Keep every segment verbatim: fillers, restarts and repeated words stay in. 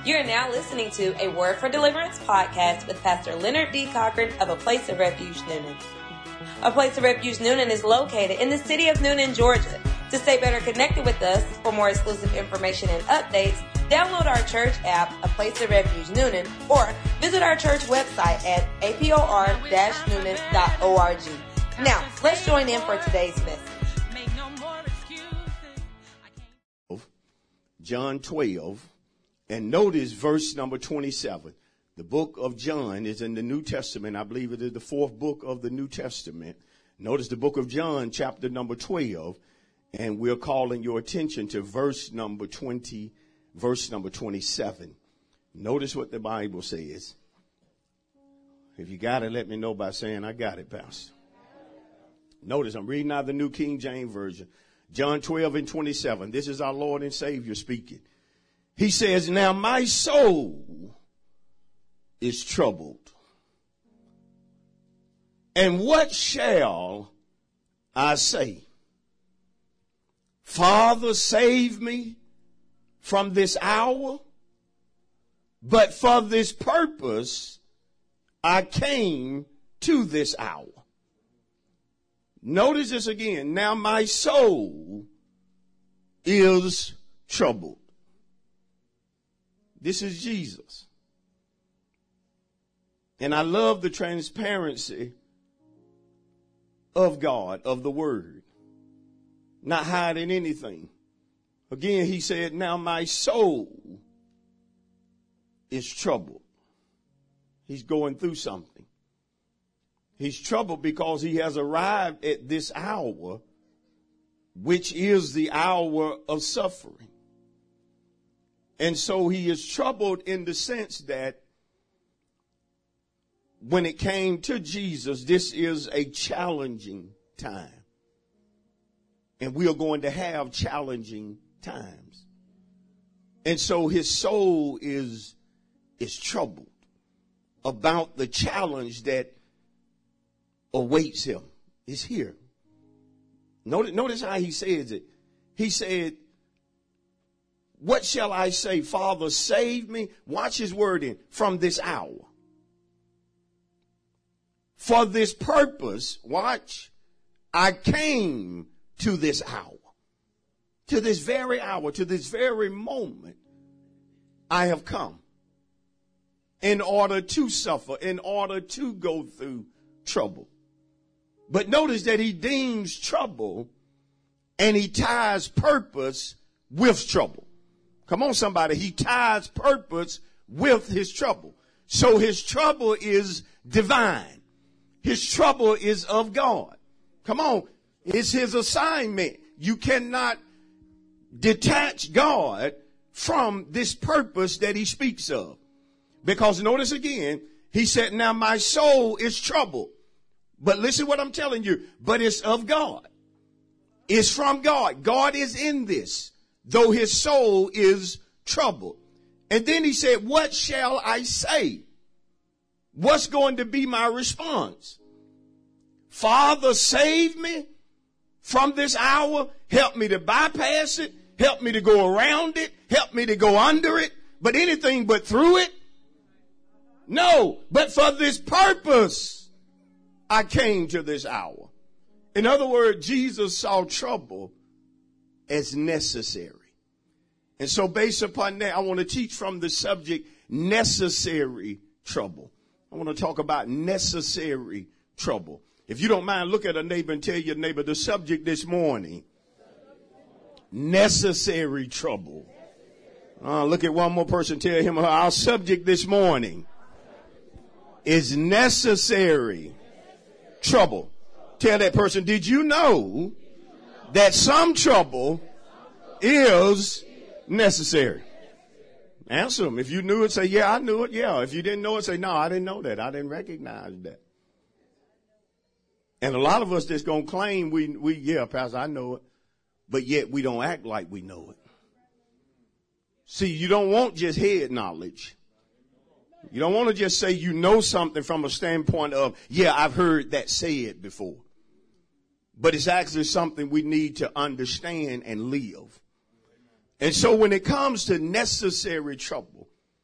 You are now listening to a Word for Deliverance podcast with Pastor Leonard D. Cochran of A Place of Refuge, Newnan. A Place of Refuge, Newnan is located in the city of Newnan, Georgia. To stay better connected with us, for more exclusive information and updates, download our church app, A Place of Refuge, Newnan, or visit our church website at a p o r dash newnan dot org. Now, let's join in for today's message. John twelve, and notice verse number twenty-seven. The book of John is in the New Testament. I believe it is the fourth book of the New Testament. Notice the book of John, chapter number twelve, and we're calling your attention to verse number twenty, verse number twenty-seven. Notice what the Bible says. If you got it, let me know by saying, I got it, Pastor. Notice I'm reading out the New King James Version. John twelve and twenty-seven. This is our Lord and Savior speaking. He says, now my soul is troubled. And what shall I say? Father, save me from this hour. But for this purpose, I came to this hour. Notice this again. Now my soul is troubled. This is Jesus. And I love the transparency of God, of the word. Not hiding anything. Again, he said, now my soul is troubled. He's going through something. He's troubled because he has arrived at this hour, which is the hour of suffering. And so he is troubled in the sense that when it came to Jesus, this is a challenging time. And we are going to have challenging times. And so his soul is, is troubled about the challenge that awaits him. Is here. Notice, notice how he says it. He said, what shall I say? Father, save me. Watch his word in. From this hour. For this purpose, watch, I came to this hour. To this very hour, to this very moment, I have come. In order to suffer, in order to go through trouble. But notice that he deems trouble and he ties purpose with trouble. Come on, somebody. He ties purpose with his trouble. So his trouble is divine. His trouble is of God. Come on. It's his assignment. You cannot detach God from this purpose that he speaks of. Because notice again, he said, now my soul is troubled. But listen what I'm telling you. But it's of God. It's from God. God is in this, though his soul is troubled. And then he said, what shall I say? What's going to be my response? Father, save me from this hour. Help me to bypass it. Help me to go around it. Help me to go under it. But anything but through it? No, but for this purpose, I came to this hour. In other words, Jesus saw trouble as necessary. And so based upon that, I want to teach from the subject, necessary trouble. I want to talk about necessary trouble. If you don't mind, look at a neighbor and tell your neighbor the subject this morning, necessary trouble. Uh, look at one more person, tell him our subject this morning is necessary trouble. Tell that person, did you know that some trouble is necessary? Answer them. If you knew it, say, yeah, I knew it. Yeah. If you didn't know it, say, no, I didn't know that. I didn't recognize that. And a lot of us that's going to claim we, we, yeah, Pastor, I know it, but yet we don't act like we know it. See, you don't want just head knowledge. You don't want to just say you know something from a standpoint of, yeah, I've heard that said before. But it's actually something we need to understand and live. And so when it comes to necessary trouble,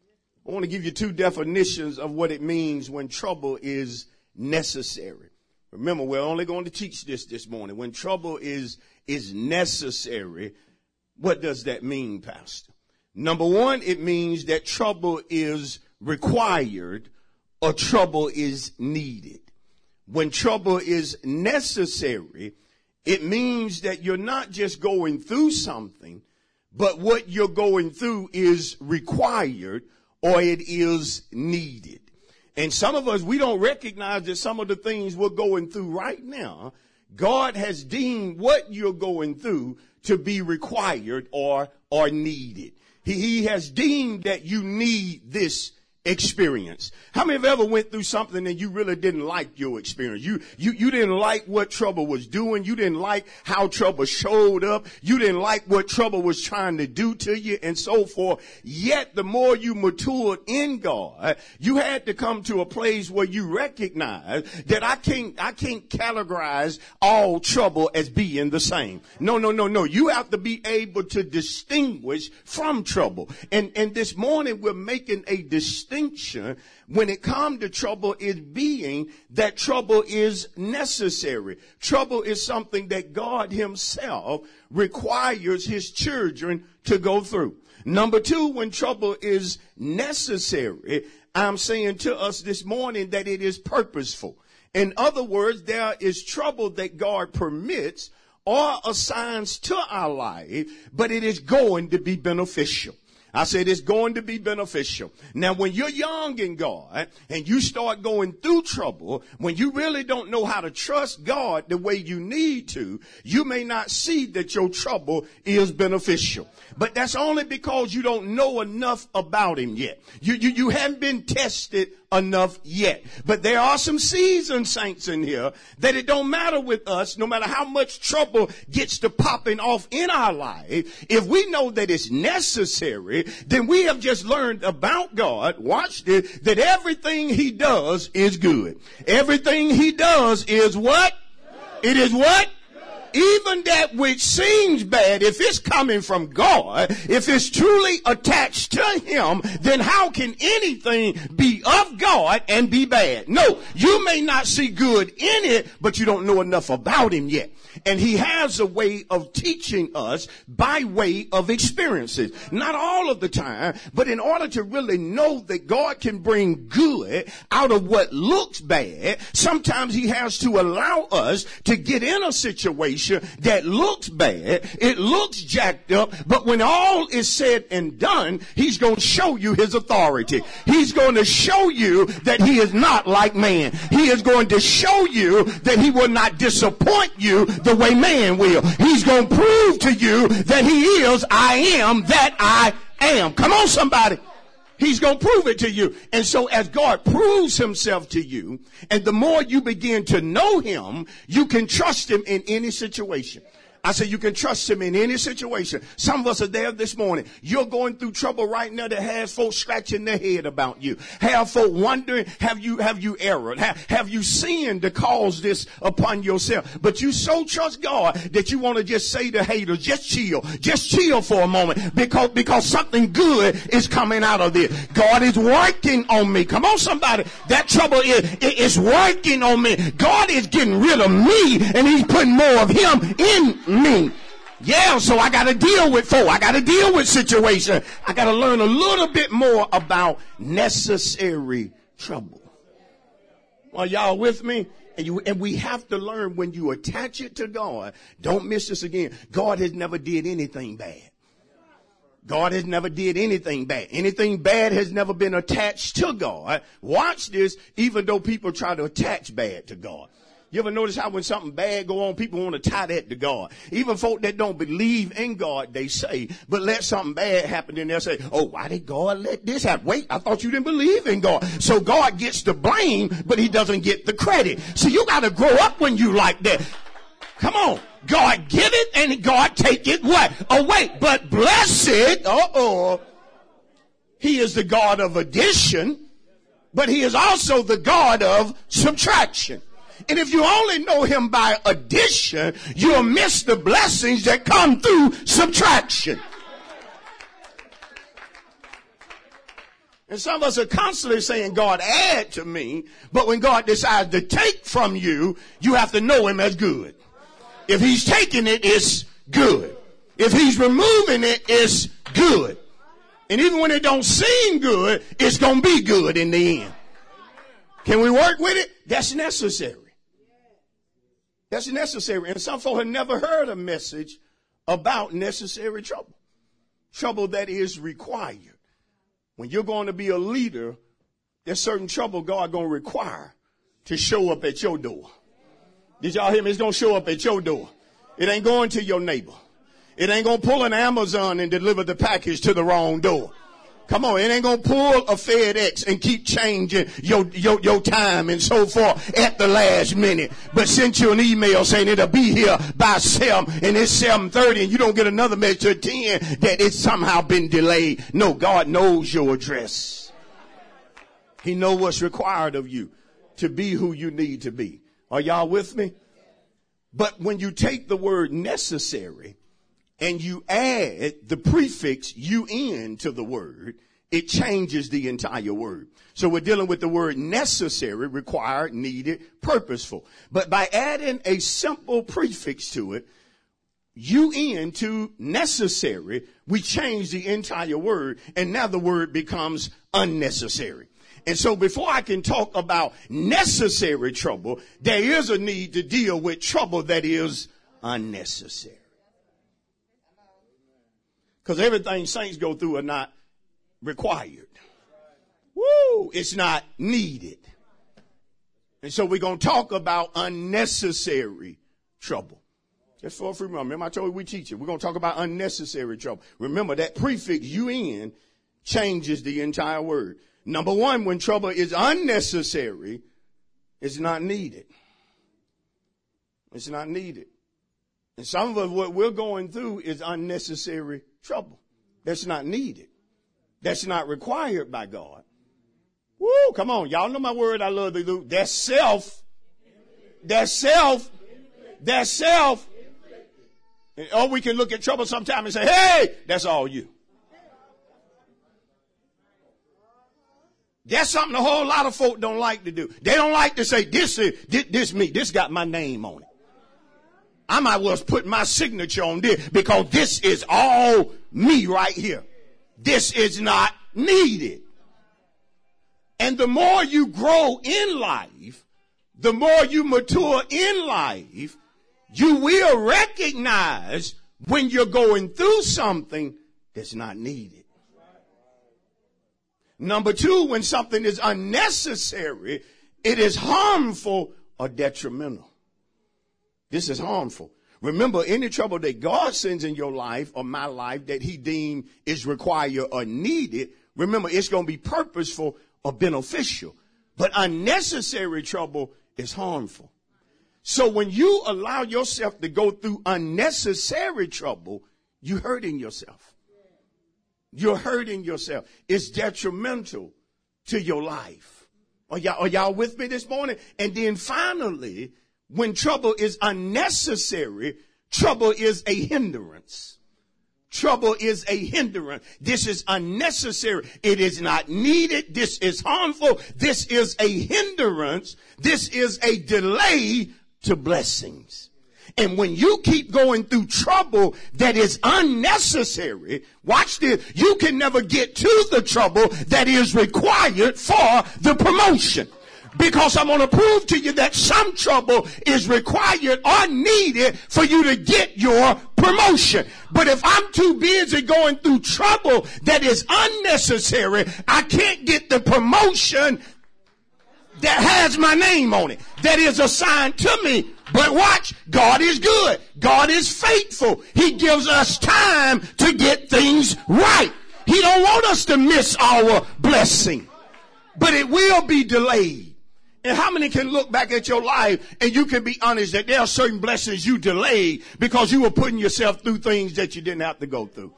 I want to give you two definitions of what it means when trouble is necessary. Remember, we're only going to teach this this morning. When trouble is, is necessary, what does that mean, Pastor? Number one, it means that trouble is required or trouble is needed. When trouble is necessary, it means that you're not just going through something, but what you're going through is required or it is needed. And some of us, we don't recognize that some of the things we're going through right now, God has deemed what you're going through to be required or, or needed. He, he has deemed that you need this experience. How many have ever went through something and you really didn't like your experience? You, you, you didn't like what trouble was doing. You didn't like how trouble showed up. You didn't like what trouble was trying to do to you and so forth. Yet the more you matured in God, you had to come to a place where you recognize that I can't, I can't categorize all trouble as being the same. No, no, no, no. You have to be able to distinguish from trouble. And, and this morning we're making a distinction when it comes to trouble is being that trouble is necessary. Trouble is something that God himself requires his children to go through. Number two, when trouble is necessary, I'm saying to us this morning that it is purposeful. In other words, there is trouble that God permits or assigns to our life, but it is going to be beneficial. I said it's going to be beneficial. Now, when you're young in God and you start going through trouble, when you really don't know how to trust God the way you need to, you may not see that your trouble is beneficial. But that's only because you don't know enough about him yet. You, you, you haven't been tested enough yet. But there are some seasoned saints in here that it don't matter with us, no matter how much trouble gets to popping off in our life. If we know that it's necessary, then we have just learned about God, watch this, that everything he does is good. Everything he does is what? It is what? Even that which seems bad, if it's coming from God, if it's truly attached to him, then how can anything be of God and be bad? No, you may not see good in it, but you don't know enough about him yet. And he has a way of teaching us by way of experiences. Not all of the time, but in order to really know that God can bring good out of what looks bad, sometimes he has to allow us to get in a situation that looks bad. It looks jacked up, but when all is said and done, he's going to show you his authority. He's going to show you that he is not like man. He is going to show you that he will not disappoint you the way man will. He's going to prove to you that he is, I am that I am. Come on, somebody. He's going to prove it to you. And so as God proves himself to you, and the more you begin to know him, you can trust him in any situation. I say you can trust him in any situation. Some of us are there this morning. You're going through trouble right now that has folks scratching their head about you. Have folk wondering, have you, have you erred? Have, have you sinned to cause this upon yourself? But you so trust God that you want to just say to haters, just chill, just chill for a moment because, because something good is coming out of this. God is working on me. Come on, somebody. That trouble is, is working on me. God is getting rid of me and he's putting more of him in me. Yeah, so I got to deal with folk. I got to deal with situation. I got to learn a little bit more about necessary trouble. Are y'all with me? And, you, and we have to learn when you attach it to God. Don't miss this again. God has never did anything bad. God has never did anything bad. Anything bad has never been attached to God. Watch this, even though people try to attach bad to God. You ever notice how when something bad go on, people want to tie that to God? Even folk that don't believe in God, they say, but let something bad happen, and they'll say, oh, why did God let this happen? Wait, I thought you didn't believe in God. So God gets the blame, but he doesn't get the credit. So you got to grow up when you like that. Come on. God give it and God take it what? Away. But blessed, uh-oh, he is the God of addition, but he is also the God of subtraction. And if you only know him by addition, you'll miss the blessings that come through subtraction. And some of us are constantly saying, God, add to me. But when God decides to take from you, you have to know him as good. If he's taking it, it's good. If he's removing it, it's good. And even when it don't seem good, it's going to be good in the end. Can we work with it? That's necessary. That's necessary. And some folk have never heard a message about necessary trouble. Trouble that is required. When you're going to be a leader, there's certain trouble God going to require to show up at your door. Did y'all hear me? It's going to show up at your door. It ain't going to your neighbor. It ain't going to pull an Amazon and deliver the package to the wrong door. Come on, it ain't going to pull a FedEx and keep changing your, your, your time and so forth at the last minute. But sent you an email saying it'll be here by seven and it's seven thirty and you don't get another message at ten that it's somehow been delayed. No, God knows your address. He knows what's required of you to be who you need to be. Are y'all with me? But when you take the word necessary and you add the prefix un to the word, it changes the entire word. So we're dealing with the word necessary, required, needed, purposeful. But by adding a simple prefix to it, un to necessary, we change the entire word, and now the word becomes unnecessary. And so before I can talk about necessary trouble, there is a need to deal with trouble that is unnecessary. Because everything saints go through are not required. Woo! It's not needed. And so we're going to talk about unnecessary trouble. Just for a free moment. Remember I told you we teach it. We're going to talk about unnecessary trouble. Remember that prefix un changes the entire word. Number one, when trouble is unnecessary, it's not needed. It's not needed. And some of us, what we're going through is unnecessary trouble. That's not needed. That's not required by God. Woo, come on. Y'all know my word I love to do. That's self. That's self. That's self. Or we can look at trouble sometime and say, hey, that's all you. That's something a whole lot of folk don't like to do. They don't like to say, this is, this, this me. This got my name on it. I might well put my signature on this because this is all me right here. This is not needed. And the more you grow in life, the more you mature in life, you will recognize when you're going through something that's not needed. Number two, when something is unnecessary, it is harmful or detrimental. This is harmful. Remember, any trouble that God sends in your life or my life that he deemed is required or needed, remember, it's going to be purposeful or beneficial. But unnecessary trouble is harmful. So when you allow yourself to go through unnecessary trouble, you're hurting yourself. You're hurting yourself. It's detrimental to your life. Are y'all, are y'all with me this morning? And then finally, when trouble is unnecessary, trouble is a hindrance. Trouble is a hindrance. This is unnecessary. It is not needed. This is harmful. This is a hindrance. This is a delay to blessings. And when you keep going through trouble that is unnecessary, watch this, you can never get to the trouble that is required for the promotion. Because I'm going to prove to you that some trouble is required or needed for you to get your promotion. But if I'm too busy going through trouble that is unnecessary, I can't get the promotion that has my name on it, that is assigned to me. But watch, God is good. God is faithful. He gives us time to get things right. He don't want us to miss our blessing, but it will be delayed. And how many can look back at your life and you can be honest that there are certain blessings you delayed because you were putting yourself through things that you didn't have to go through?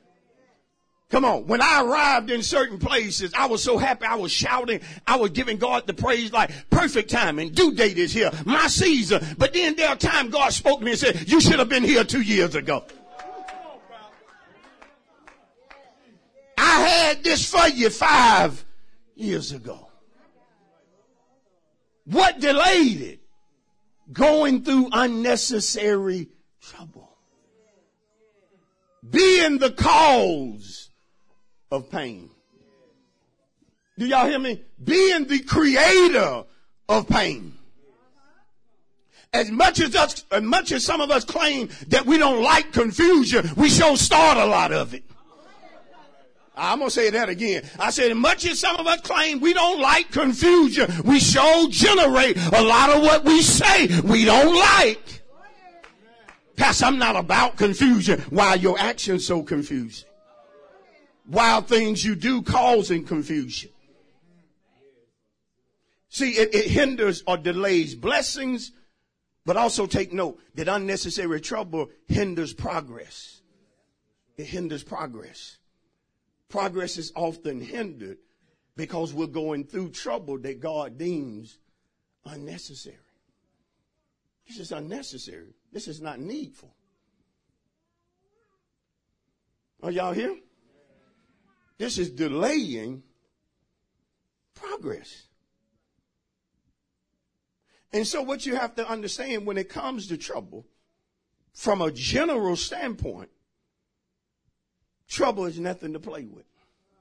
Come on. When I arrived in certain places, I was so happy. I was shouting. I was giving God the praise like perfect timing. Due date is here. My season. But then there are times God spoke to me and said, you should have been here two years ago. I I had this for you five years ago. What delayed it? Going through unnecessary trouble. Being the cause of pain. Do y'all hear me? Being the creator of pain. As much as us, as much as some of us claim that we don't like confusion, we sure start a lot of it. I'm going to say that again. I said, as much as some of us claim we don't like confusion, we sure generate a lot of what we say we don't like. Pastor, I'm not about confusion. Why are your actions so confusing? Why are things you do causing confusion? See, it, it hinders or delays blessings, but also take note that unnecessary trouble hinders progress. It hinders progress. Progress is often hindered because we're going through trouble that God deems unnecessary. This is unnecessary. This is not needful. Are y'all here? This is delaying progress. And so what you have to understand when it comes to trouble, from a general standpoint, trouble is nothing to play with.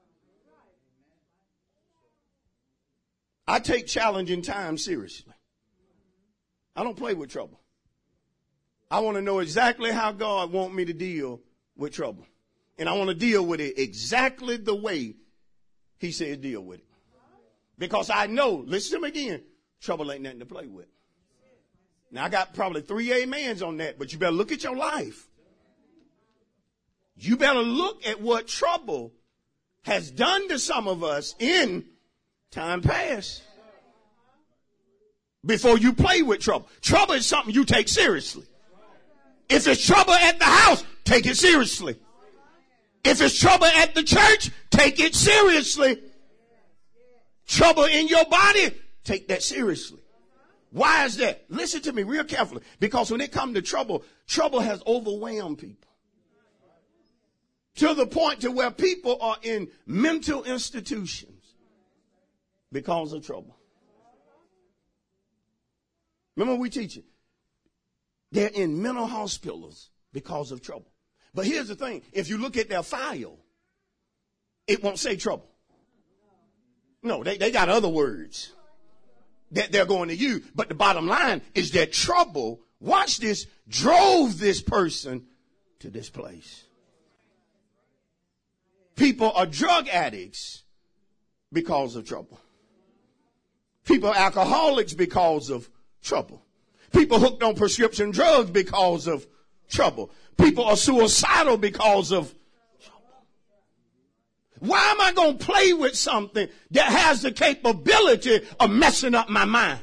I take challenging times seriously. I don't play with trouble. I want to know exactly how God wants me to deal with trouble. And I want to deal with it exactly the way he said deal with it. Because I know, listen to me again, trouble ain't nothing to play with. Now, I got probably three amens on that, but you better look at your life. You better look at what trouble has done to some of us in time past before you play with trouble. Trouble is something you take seriously. If it's trouble at the house, take it seriously. If it's trouble at the church, take it seriously. Trouble in your body, take that seriously. Why is that? Listen to me real carefully. Because when it comes to trouble, trouble has overwhelmed people. To the point to where people are in mental institutions because of trouble. Remember we teach it. They're in mental hospitals because of trouble. But here's the thing. If you look at their file, it won't say trouble. No, they, they got other words that they're going to use. But the bottom line is that trouble, watch this, drove this person to this place. People are drug addicts because of trouble. People are alcoholics because of trouble. People hooked on prescription drugs because of trouble. People are suicidal because of trouble. Why am I going to play with something that has the capability of messing up my mind?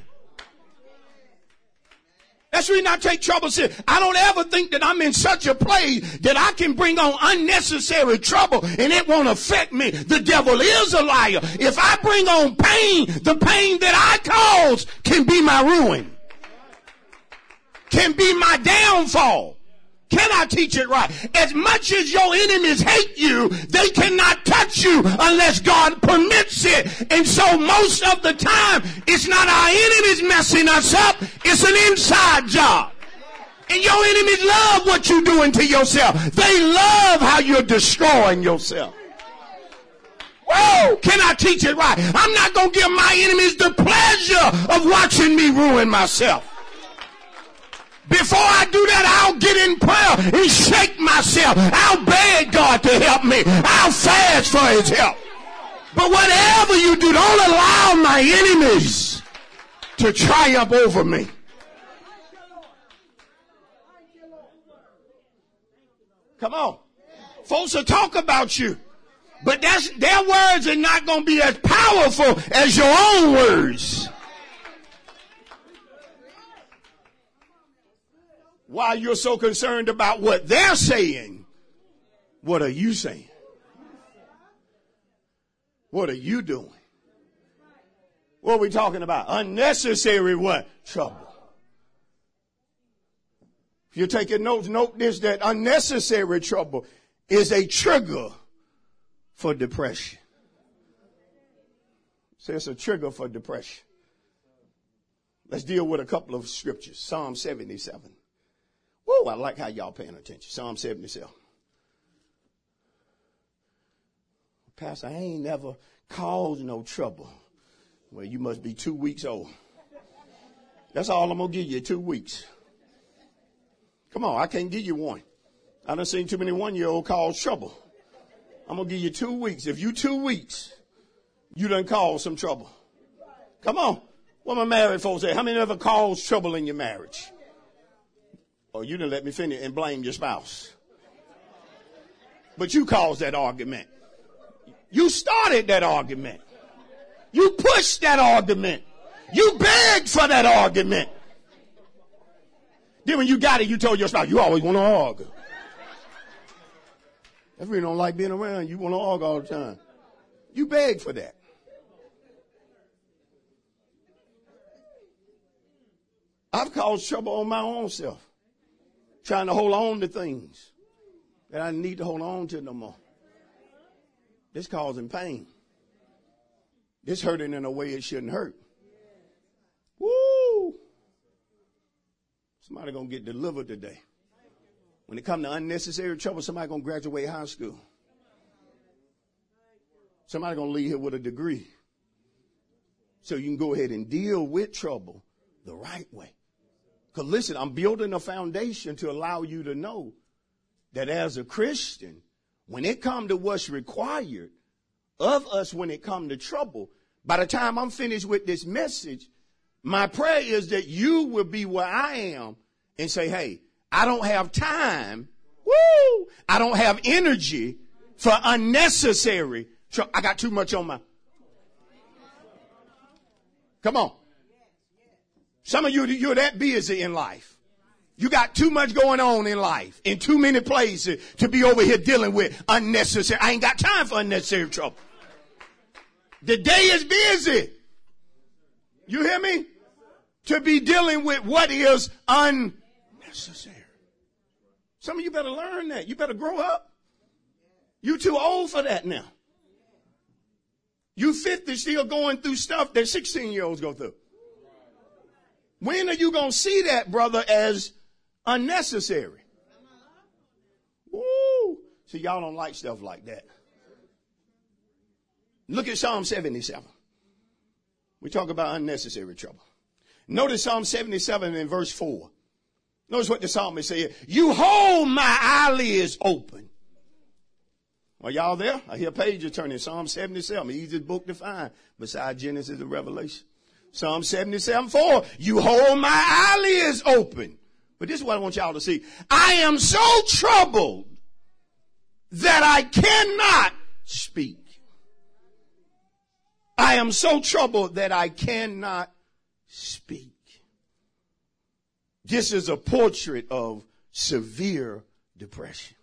That's the reason I take trouble serious. I don't ever think that I'm in such a place that I can bring on unnecessary trouble and it won't affect me. The devil is a liar. If I bring on pain, the pain that I cause can be my ruin. Can be my downfall. Can I teach it right? As much as your enemies hate you, they cannot touch you unless God permits it. And so most of the time, it's not our enemies messing us up. It's an inside job. And your enemies love what you're doing to yourself. They love how you're destroying yourself. Whoa! Can I teach it right? I'm not going to give my enemies the pleasure of watching me ruin myself. Before I do that, I'll get in prayer and shake myself. I'll beg God to help me. I'll fast for his help. But whatever you do, don't allow my enemies to triumph over me. Come on. Folks will talk about you, but that's, their words are not going to be as powerful as your own words. While you're so concerned about what they're saying, what are you saying? What are you doing? What are we talking about? Unnecessary what? Trouble. If you're taking notes, note this, that unnecessary trouble is a trigger for depression. So it's a trigger for depression. Let's deal with a couple of scriptures. Psalm seventy-seven. Whoa, I like how y'all paying attention. Psalm seventy-seven. Pastor, I ain't never caused no trouble. Well, you must be two weeks old. That's all I'm going to give you, two weeks. Come on, I can't give you one. I done seen too many one-year-old cause trouble. I'm going to give you two weeks. If you two weeks, you done caused some trouble. Come on. What my married folks say? How many ever caused trouble in your marriage? Oh, you didn't let me finish and blame your spouse. But you caused that argument. You started that argument. You pushed that argument. You begged for that argument. Then when you got it, you told your spouse, you always want to argue. If you don't like being around, you want to argue all the time. You begged for that. I've caused trouble on my own self, trying to hold on to things that I need to hold on to no more. This causing pain. This hurting in a way it shouldn't hurt. Woo! Somebody gonna get delivered today. When it comes to unnecessary trouble, somebody gonna graduate high school. Somebody gonna leave here with a degree. So you can go ahead and deal with trouble the right way. Because listen, I'm building a foundation to allow you to know that as a Christian, when it comes to what's required of us when it comes to trouble, by the time I'm finished with this message, my prayer is that you will be where I am and say, hey, I don't have time. Woo! I don't have energy for unnecessary trouble. I got too much on my. Come on. Some of you, you're that busy in life. You got too much going on in life in too many places to be over here dealing with unnecessary. I ain't got time for unnecessary trouble. The day is busy. You hear me? To be dealing with what is unnecessary. Some of you better learn that. You better grow up. You too old for that now. You fifty still going through stuff that sixteen year olds go through. When are you going to see that, brother, as unnecessary? Woo! See, y'all don't like stuff like that. Look at Psalm seventy-seven. We talk about unnecessary trouble. Notice Psalm seventy-seven in verse four. Notice what the psalmist said. You hold my eyelids open. Are y'all there? I hear Paige turning Psalm seventy-seven. Easiest book to find besides Genesis and Revelation. Psalm seventy-seven four. You hold my eyelids open. But this is what I want y'all to see. I am so troubled that I cannot speak. I am so troubled that I cannot speak. This is a portrait of severe depression.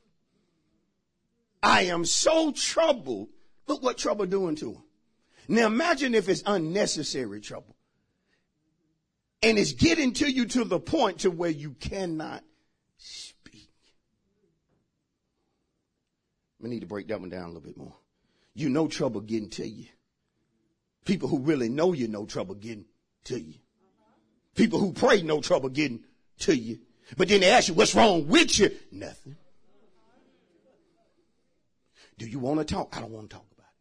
I am so troubled. Look what trouble doing to him. Now imagine if it's unnecessary trouble. And it's getting to you to the point to where you cannot speak. We need to break that one down a little bit more. You know trouble getting to you. People who really know you know trouble getting to you. People who pray know trouble getting to you. But then they ask you, what's wrong with you? Nothing. Do you want to talk? I don't want to talk about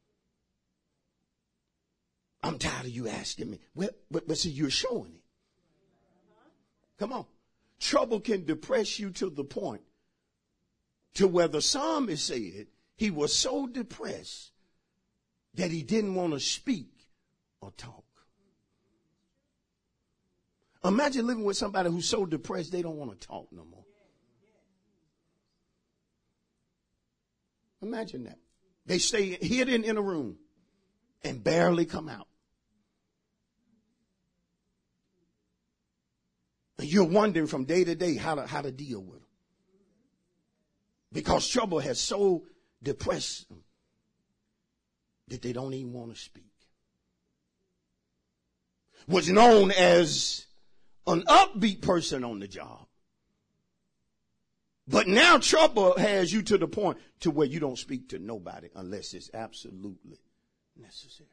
it. I'm tired of you asking me. Well, but, but see, you're showing it. Come on. Trouble can depress you to the point to where the psalmist said he was so depressed that he didn't want to speak or talk. Imagine living with somebody who's so depressed they don't want to talk no more. Imagine that. They stay hidden in a room and barely come out. And you're wondering from day to day how to, how to deal with them. Because trouble has so depressed them that they don't even want to speak. Was known as an upbeat person on the job. But now trouble has you to the point to where you don't speak to nobody unless it's absolutely necessary.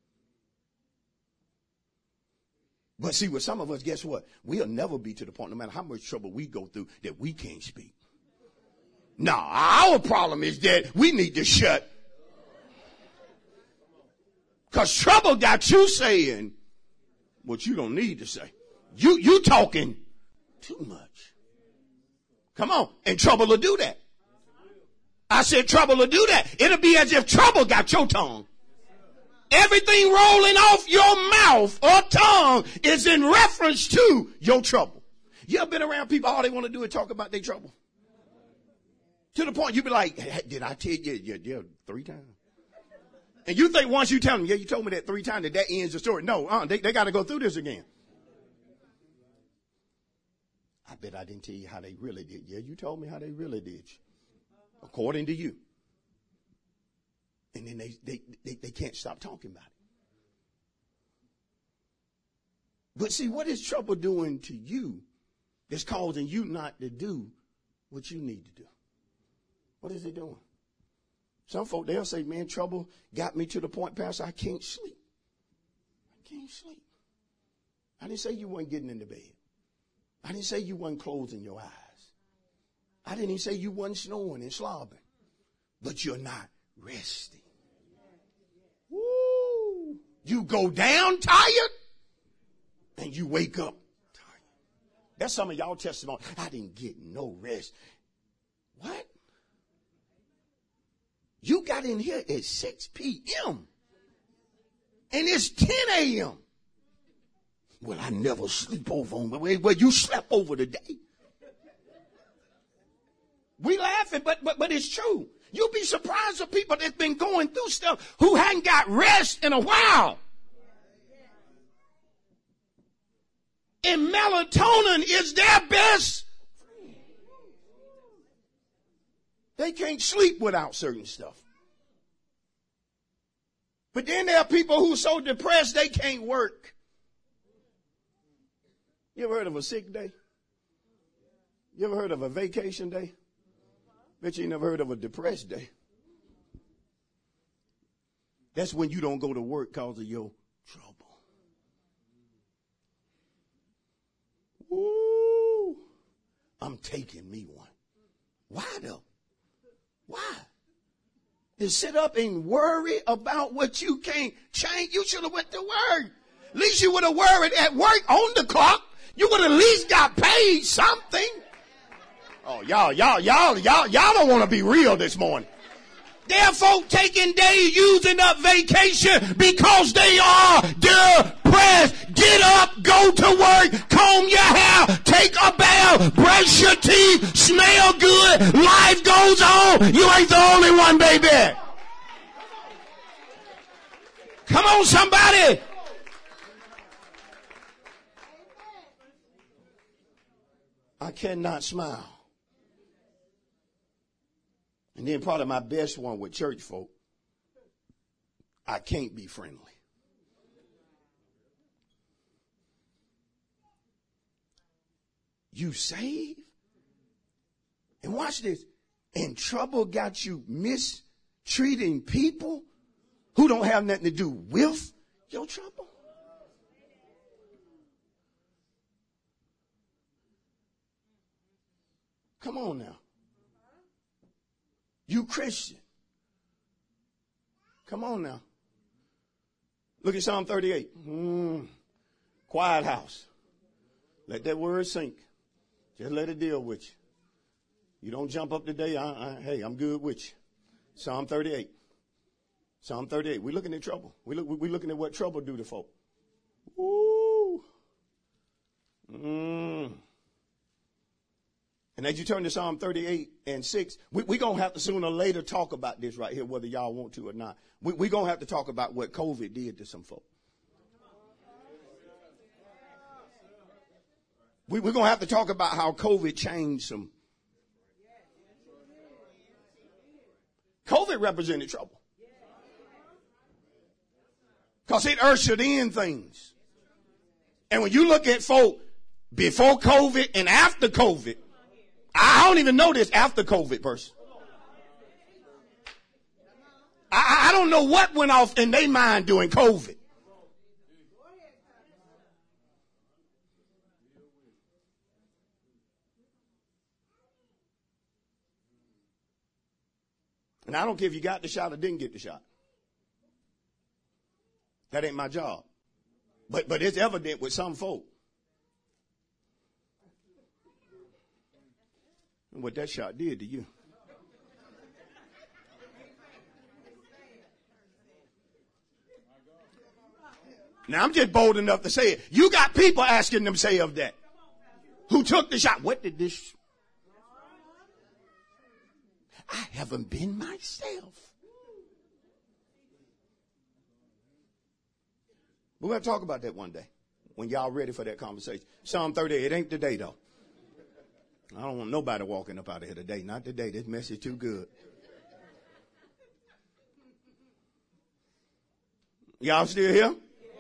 But see, with some of us, guess what? We'll never be to the point, no matter how much trouble we go through, that we can't speak. No, our problem is that we need to shut. Because trouble got you saying what you don't need to say. You, you talking too much. Come on. And trouble will do that. I said trouble will do that. It'll be as if trouble got your tongue. Everything rolling off your mouth or tongue is in reference to your trouble. You ever been around people, all they want to do is talk about their trouble? To the point you be like, hey, did I tell you? Yeah, yeah, three times. And you think once you tell them, yeah, you told me that three times, that that ends the story. No, uh, they, they got to go through this again. I bet I didn't tell you how they really did. Yeah, you told me how they really did. According to you. And then they, they, they, they can't stop talking about it. But see, what is trouble doing to you that's causing you not to do what you need to do? What is it doing? Some folk, they'll say, man, trouble got me to the point, Pastor, I can't sleep. I can't sleep. I didn't say you weren't getting into bed. I didn't say you weren't closing your eyes. I didn't even say you weren't snoring and slobbering. But you're not resting. Woo! You go down tired and you wake up tired. That's some of y'all testimony. I didn't get no rest. What? You got in here at six p.m. and it's ten a.m. Well, I never sleep over on, well, you slept over today. We laughing, but, but, but it's true. You'll be surprised at people that's been going through stuff who hadn't got rest in a while. And melatonin is their best. They can't sleep without certain stuff. But then there are people who are so depressed they can't work. You ever heard of a sick day? You ever heard of a vacation day? Bet you never heard of a depressed day. That's when you don't go to work because of your trouble. Woo! I'm taking me one. Why though? Why? To sit up and worry about what you can't change. You should have went to work. At least you would have worried at work on the clock. You would have at least got paid something. Oh, y'all, y'all, y'all, y'all, y'all don't want to be real this morning. There are folk taking days using up vacation because they are depressed. Get up, go to work, comb your hair, take a bath, brush your teeth, smell good. Life goes on. You ain't the only one, baby. Come on, somebody. I cannot smile. And then probably my best one with church folk, I can't be friendly. You saved? And watch this. And trouble got you mistreating people who don't have nothing to do with your trouble? Come on now. You Christian. Come on now. Look at Psalm thirty-eight. Mm, quiet house. Let that word sink. Just let it deal with you. You don't jump up today. I, I, hey, I'm good with you. Psalm thirty-eight. Psalm thirty-eight. We're looking at trouble. We look, we're looking at what trouble do to folk. Woo. Mm. And as you turn to Psalm thirty-eight and six, we're we going to have to sooner or later talk about this right here, whether y'all want to or not. We're we going to have to talk about what COVID did to some folk. We, we're going to have to talk about how COVID changed some. COVID represented trouble. Because it ushered in things. And when you look at folk before COVID and after COVID, I don't even know this after COVID person. I, I don't know what went off in their mind during COVID. And I don't care if you got the shot or didn't get the shot. That ain't my job. But but it's evident with some folk. What that shot did to you. Now I'm just bold enough to say it. You got people asking themselves that. Who took the shot? What did this? I haven't been myself. We're going to talk about that one day when y'all ready for that conversation. Psalm thirty-eight, it ain't today though. I don't want nobody walking up out of here today. Not today. This message too good. Y'all still here?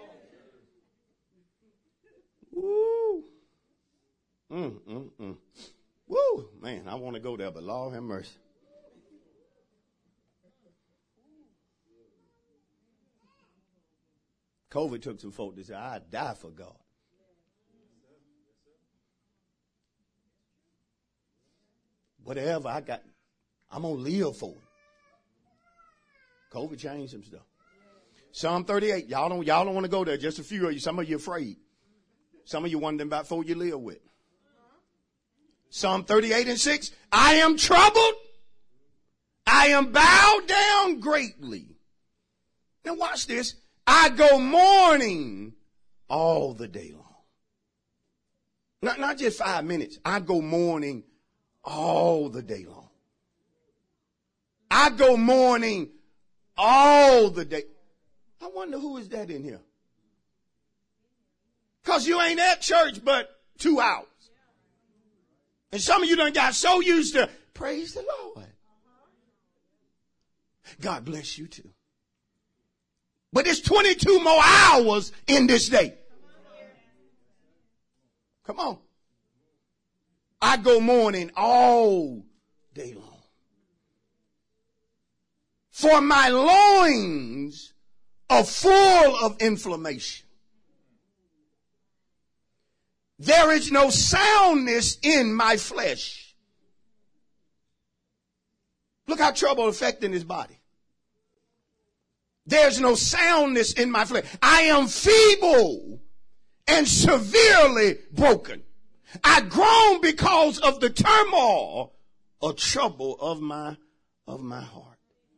Woo. Mm, mm, mm. Woo. Man, I want to go there, but Lord have mercy. COVID took some folk to say, I'd die for God. Whatever I got, I'm going to live for it. COVID changed some stuff. Psalm thirty-eight, y'all don't, y'all don't want to go there. Just a few of you. Some of you afraid. Some of you wondering about folk you live with. Psalm thirty-eight and six, I am troubled. I am bowed down greatly. Now watch this. I go mourning all the day long. Not, not just five minutes. I go mourning all the day long. I go mourning all the day. I wonder who is that in here? Because you ain't at church but two hours. And some of you done got so used to, praise the Lord. God bless you too. But it's twenty-two more hours in this day. Come on. I go mourning all day long. For my loins are full of inflammation. There is no soundness in my flesh. Look how trouble affecting his body. There's no soundness in my flesh. I am feeble and severely broken. I groan because of the turmoil or trouble of my, of my heart.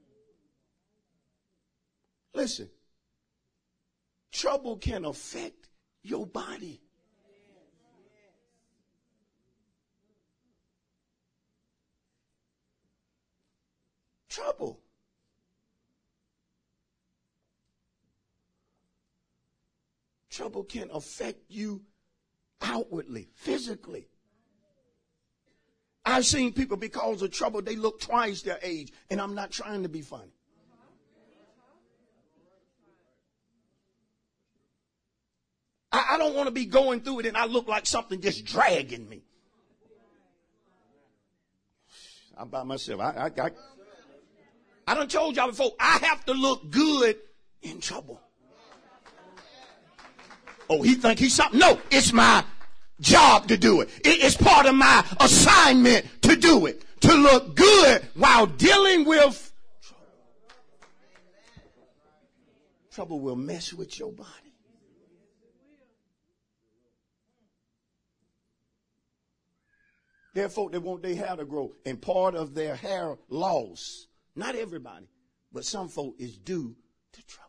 Listen, trouble can affect your body. Trouble. Trouble can affect you outwardly, physically. I've seen people because of trouble, they look twice their age, and I'm not trying to be funny. I, I don't want to be going through it and I look like something just dragging me. I'm by myself. I, I, I, I done told y'all before, I have to look good in trouble. Oh, he think he's something. No, it's my job to do it. it. It's part of my assignment to do it. To look good while dealing with trouble. Trouble will mess with your body. There are folk that want their hair to grow, and part of their hair loss, not everybody, but some folk is due to trouble.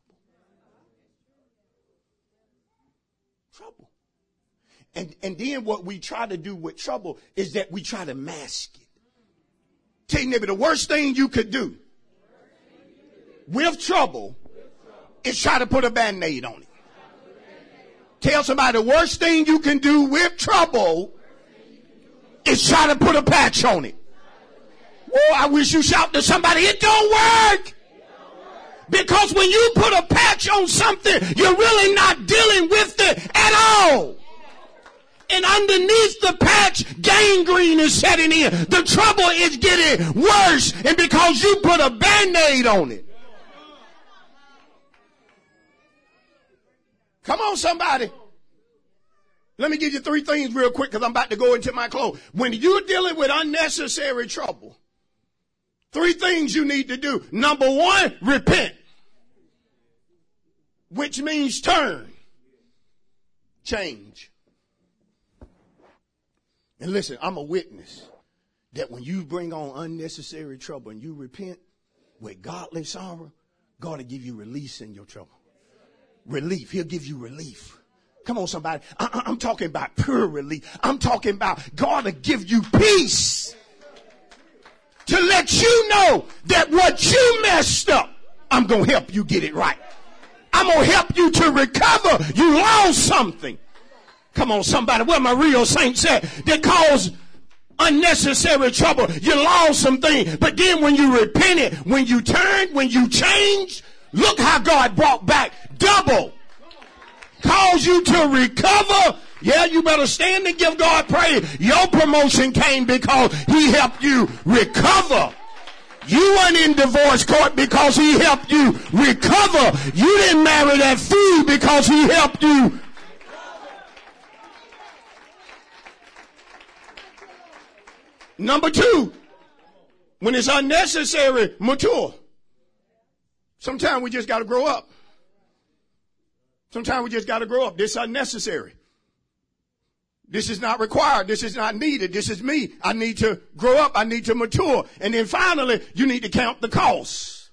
Trouble. And, and then what we try to do with trouble is that we try to mask it. Tell your neighbor, the worst thing you could do with trouble is try to put a Band-Aid on it. Tell somebody the worst thing you can do with trouble is try to put a patch on it. Whoa, I wish you shout to somebody, it don't work. Because when you put a patch on something, you're really not dealing with it at all. And underneath the patch, gangrene is setting in. The trouble is getting worse. And because you put a Band-Aid on it. Come on, somebody. Let me give you three things real quick because I'm about to go into my clothes. When you're dealing with unnecessary trouble, three things you need to do. Number one, repent. Which means turn. Change. And listen, I'm a witness that when you bring on unnecessary trouble and you repent with godly sorrow, God will give you release in your trouble. Relief. He'll give you relief. Come on, somebody. I- I'm talking about pure relief. I'm talking about God will give you peace to let you know that what you messed up, I'm going to help you get it right. I'm going to help you to recover. You lost something. Come on, somebody. Where my real saints at that caused unnecessary trouble? You lost some things. But then when you repented, when you turned, when you changed, look how God brought back double. Caused you to recover. Yeah, you better stand and give God praise. Your promotion came because he helped you recover. You weren't in divorce court because he helped you recover. You didn't marry that fool because he helped you. Number two, when it's unnecessary, mature. Sometimes we just got to grow up. Sometimes we just got to grow up. This is unnecessary. This is not required. This is not needed. This is me. I need to grow up. I need to mature. And then finally, you need to count the cost.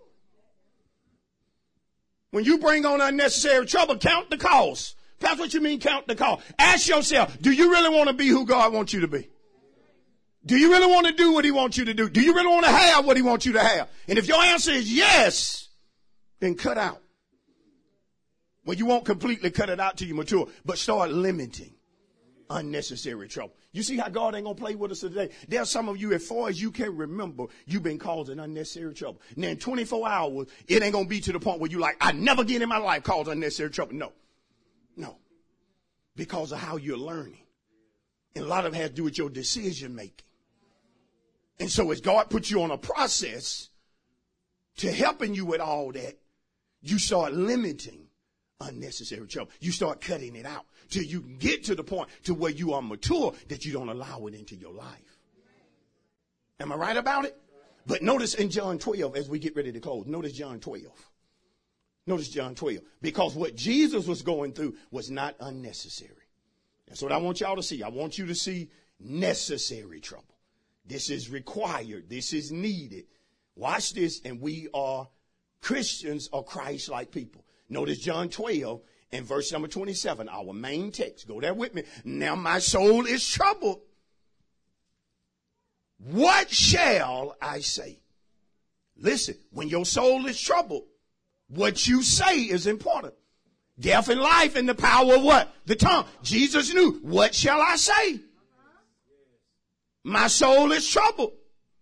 When you bring on unnecessary trouble, count the cost. That's what you mean, count the cost. Ask yourself, do you really want to be who God wants you to be? Do you really want to do what he wants you to do? Do you really want to have what he wants you to have? And if your answer is yes, then cut out. Well, you won't completely cut it out till you mature, but start limiting unnecessary trouble. You see how God ain't going to play with us today? There's some of you, as far as you can remember, you've been causing unnecessary trouble. Now, in twenty-four hours, it ain't going to be to the point where you like, I never again in my life cause unnecessary trouble. No. No. Because of how you're learning. And a lot of it has to do with your decision making. And so as God puts you on a process to helping you with all that, you start limiting unnecessary trouble. You start cutting it out till you can get to the point to where you are mature that you don't allow it into your life. Am I right about it? But notice in John twelve, as we get ready to close, notice John twelve. Notice John twelve. Because what Jesus was going through was not unnecessary. That's what I want y'all to see. I want you to see necessary trouble. This is required. This is needed. Watch this, and we are Christians or Christ-like people. Notice John twelve and verse number twenty-seven, our main text. Go there with me. Now my soul is troubled. What shall I say? Listen, when your soul is troubled, what you say is important. Death and life in the power of what? The tongue. Jesus knew. What shall I say? My soul is troubled.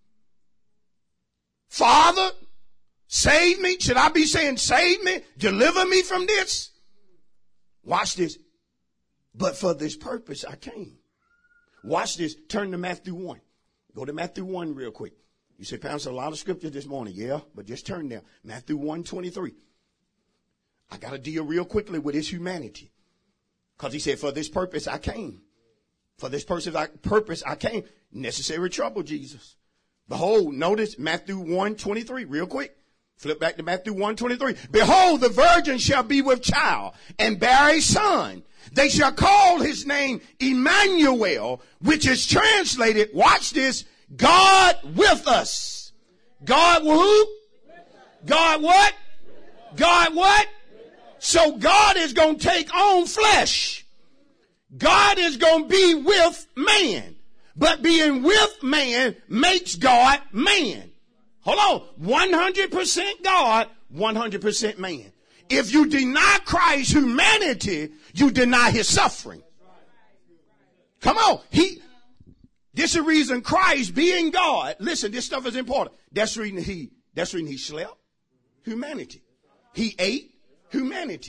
Father, save me. Should I be saying save me? Deliver me from this? Watch this. But for this purpose I came. Watch this. Turn to Matthew one. Go to Matthew one real quick. You say, Pastor, a lot of scripture this morning. Yeah, but just turn there. Matthew one twenty-three. I got to deal real quickly with his humanity. Because he said, for this purpose I came. For this purpose I, purpose I came. Necessary trouble, Jesus. Behold, notice Matthew one twenty-three, real quick. Flip back to Matthew one twenty-three. Behold, the virgin shall be with child and bear a son. They shall call his name Emmanuel, which is translated, watch this, God with us. God who? God what? God what? So God is going to take on flesh. God is going to be with man. But being with man makes God man. Hold on. one hundred percent God, one hundred percent man. If you deny Christ's humanity, you deny his suffering. Come on. He, this is the reason Christ being God. Listen, this stuff is important. That's the reason he, that's the reason he slept. Humanity. He ate. Humanity.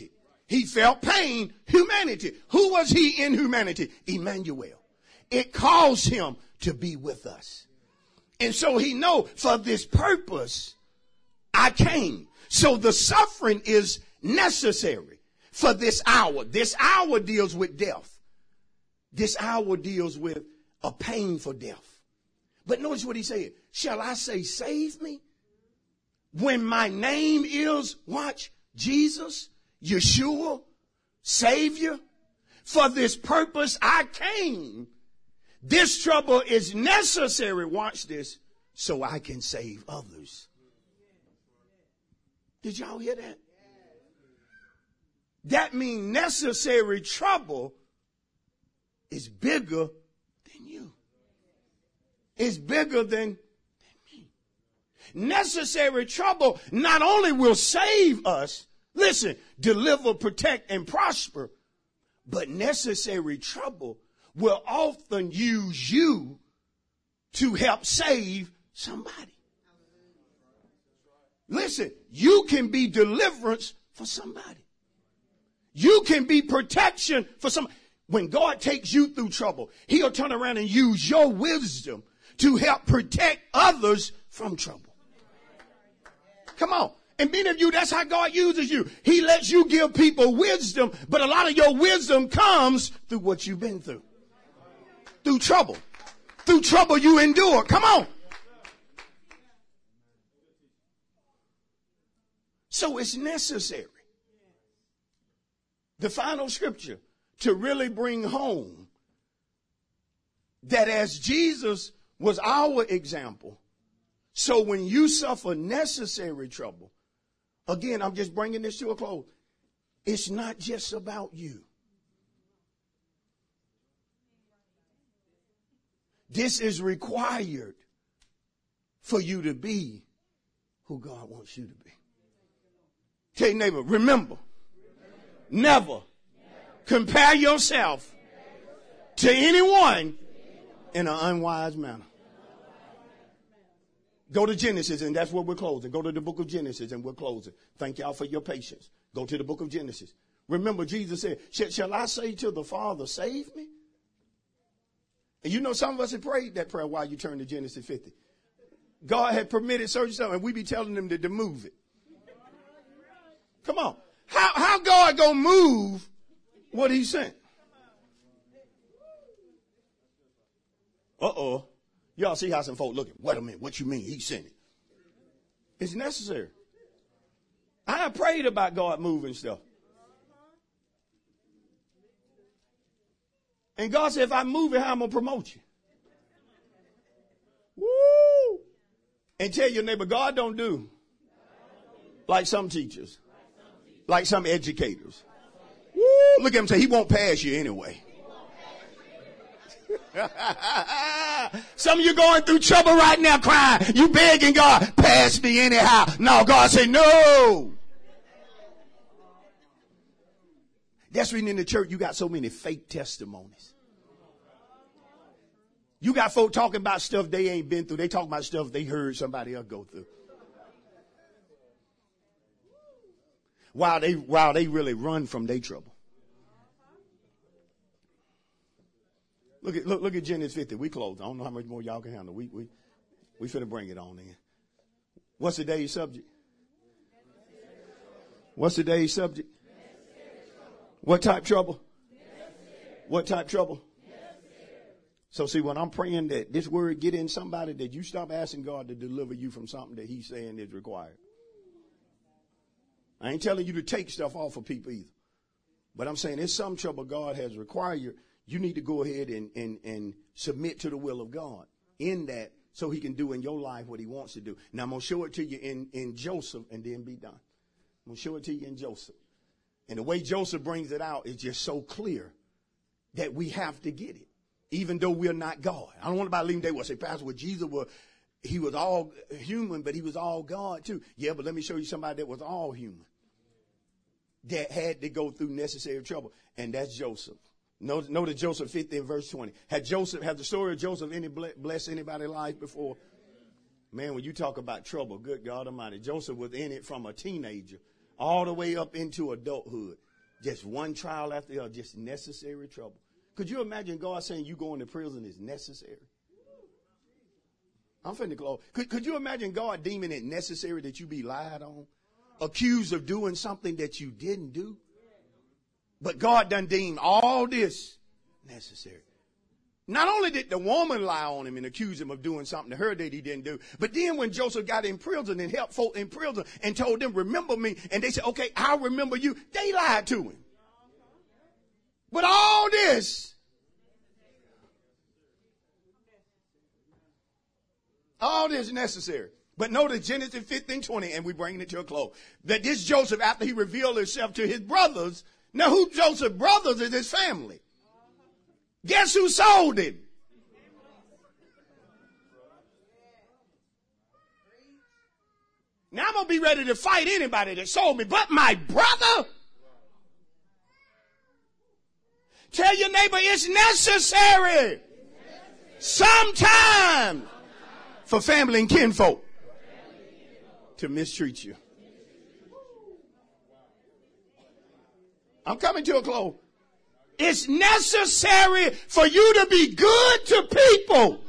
He felt pain, humanity. Who was he in humanity? Emmanuel. It caused him to be with us. And so he know for this purpose, I came. So the suffering is necessary for this hour. This hour deals with death. This hour deals with a painful death. But notice what he said. Shall I say, save me? When my name is, watch, Jesus, Yeshua, Savior. For this purpose I came. This trouble is necessary, watch this, so I can save others. Did y'all hear that? That means necessary trouble is bigger than you. It's bigger than, than me. Necessary trouble not only will save us, listen, deliver, protect, and prosper, but necessary trouble will often use you to help save somebody. Listen, you can be deliverance for somebody. You can be protection for somebody. When God takes you through trouble, he'll turn around and use your wisdom to help protect others from trouble. Come on. And many of you, that's how God uses you. He lets you give people wisdom, but a lot of your wisdom comes through what you've been through. Through trouble. Through trouble you endure. Come on. So it's necessary. The final scripture to really bring home that as Jesus was our example, so when you suffer necessary trouble, again, I'm just bringing this to a close. It's not just about you. This is required for you to be who God wants you to be. Tell your neighbor, remember, never compare yourself to anyone in an unwise manner. Go to Genesis, and that's where we're closing. Go to the book of Genesis, and we're closing. Thank y'all for your patience. Go to the book of Genesis. Remember, Jesus said, shall I say to the Father, save me? And you know, some of us have prayed that prayer while you turn to Genesis fifty. God had permitted certain stuff, and we be telling them to, to move it. Come on. How, how God gonna move what he sent? Uh-oh. Y'all see how some folk looking. Wait a minute. What you mean? He sent it. It's necessary. I have prayed about God moving stuff. And God said, if I move it, how I'm going to promote you? Woo! And tell your neighbor, God don't do like some teachers, like some educators. Woo! Look at him say, he won't pass you anyway. Some of you going through trouble right now crying. You begging God, pass me anyhow. No, God said, no. That's when in the church you got so many fake testimonies. You got folk talking about stuff they ain't been through. They talk about stuff they heard somebody else go through. While they, while they really run from their trouble. Look at, look, look at Genesis fifty. We closed. I don't know how much more y'all can handle. We, we, we finna bring it on in. What's today's subject? What's today's subject? What type trouble? What type trouble? So see, when I'm praying that this word get in somebody, that you stop asking God to deliver you from something that he's saying is required. I ain't telling you to take stuff off of people either. But I'm saying it's some trouble God has required. You need to go ahead and, and, and submit to the will of God in that so he can do in your life what he wants to do. Now, I'm going to show it to you in, in Joseph and then be done. I'm going to show it to you in Joseph. And the way Joseph brings it out is just so clear that we have to get it, even though we're not God. I don't want anybody leaving there will say, Pastor, well, Jesus was, he was all human, but he was all God too. Yeah, but let me show you somebody that was all human, that had to go through necessary trouble, and that's Joseph. Notice, notice Joseph fifty in verse twenty. Had Joseph, had the story of Joseph any blessed anybody's life before? Man, when you talk about trouble, good God Almighty, Joseph was in it from a teenager all the way up into adulthood. Just one trial after the other, just necessary trouble. Could you imagine God saying you going to prison is necessary? I'm finna close. Could, could you imagine God deeming it necessary that you be lied on? Accused of doing something that you didn't do? But God done deemed all this necessary. Not only did the woman lie on him and accuse him of doing something to her that he didn't do, but then when Joseph got in prison and helped folk in prison and told them, remember me, and they said, okay, I'll remember you, they lied to him. But all this, all this necessary. But notice Genesis fifteen twenty, and we're bringing it to a close, that this Joseph, after he revealed himself to his brothers, now who Joseph's brothers is his family. Guess who sold him? Now I'm going to be ready to fight anybody that sold me, but my brother. Tell your neighbor it's necessary sometimes for family and kinfolk to mistreat you. I'm coming to a close. It's necessary for you to be good to people.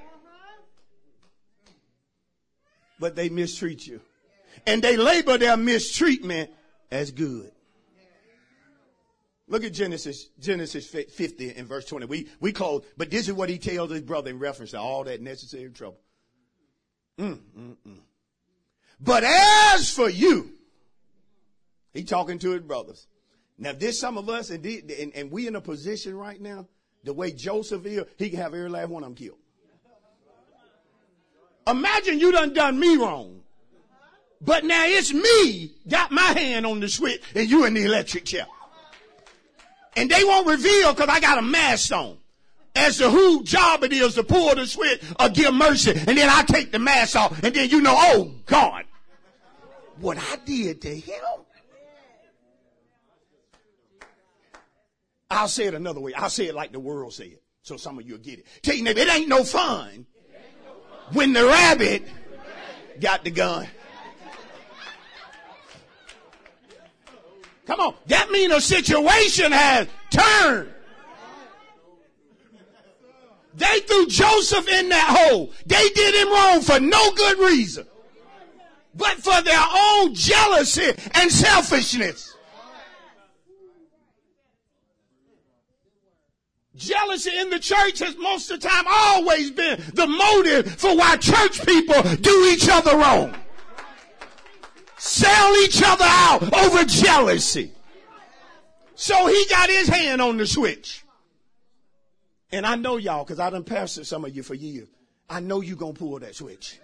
But they mistreat you. And they label their mistreatment as good. Look at Genesis, Genesis fifty and verse twenty. We, we close, but this is what he tells his brother in reference to all that necessary trouble. Mm, mm, mm. But as for you, he talking to his brothers. Now, if there's some of us, and, and, and we in a position right now, the way Joseph is, he can have every last one of them killed. Imagine you done done me wrong. But now it's me, got my hand on the switch, and you in the electric chair. And they won't reveal because I got a mask on as to whose job it is to pull the switch or give mercy. And then I take the mask off, and then you know, oh, God, what I did to him. I'll say it another way. I'll say it like the world say it, so some of you will get it. Tell your neighbor, it ain't no fun when the rabbit got the gun. Come on. That means a situation has turned. They threw Joseph in that hole. They did him wrong for no good reason, but for their own jealousy and selfishness. Jealousy in the church has most of the time always been the motive for why church people do each other wrong. Sell each other out over jealousy. So he got his hand on the switch. And I know y'all, because I done pastored some of you for years. I know you going to pull that switch.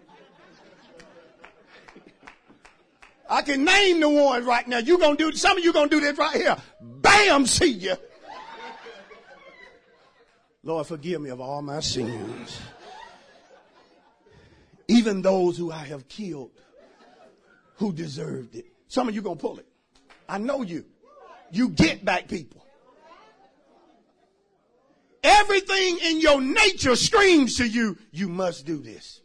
I can name the one right now. You gonna do, some of you going to do this right here. Bam, see ya. Lord, forgive me of all my sins. Even those who I have killed, who deserved it. Some of you going to pull it. I know you. You get back people. Everything in your nature screams to you, you must do this.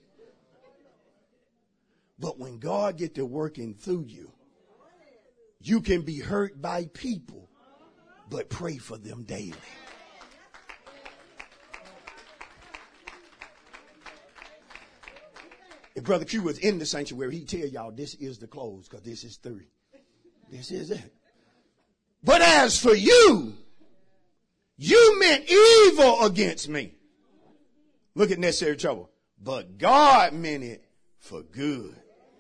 But when God gets to working through you, you can be hurt by people, but pray for them daily. If Brother Q was in the sanctuary, he'd tell y'all this is the close because this is three. This is it. But as for you, you meant evil against me. Look at necessary trouble. But God meant it for good.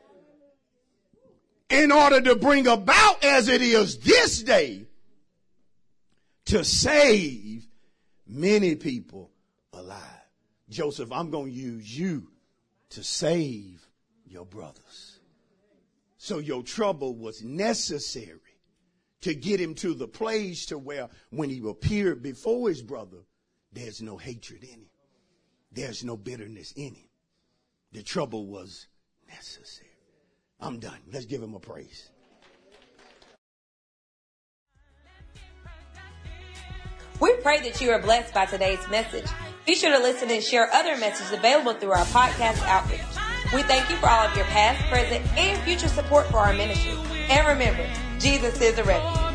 In order to bring about as it is this day, to save many people alive. Joseph, I'm going to use you to save your brothers. So your trouble was necessary to get him to the place to where when he appeared before his brother, there's no hatred in him. There's no bitterness in him. The trouble was necessary. I'm done. Let's give him a praise. We pray that you are blessed by today's message. Be sure to listen and share other messages available through our podcast outreach. We thank you for all of your past, present, and future support for our ministry. And remember, Jesus is a refuge.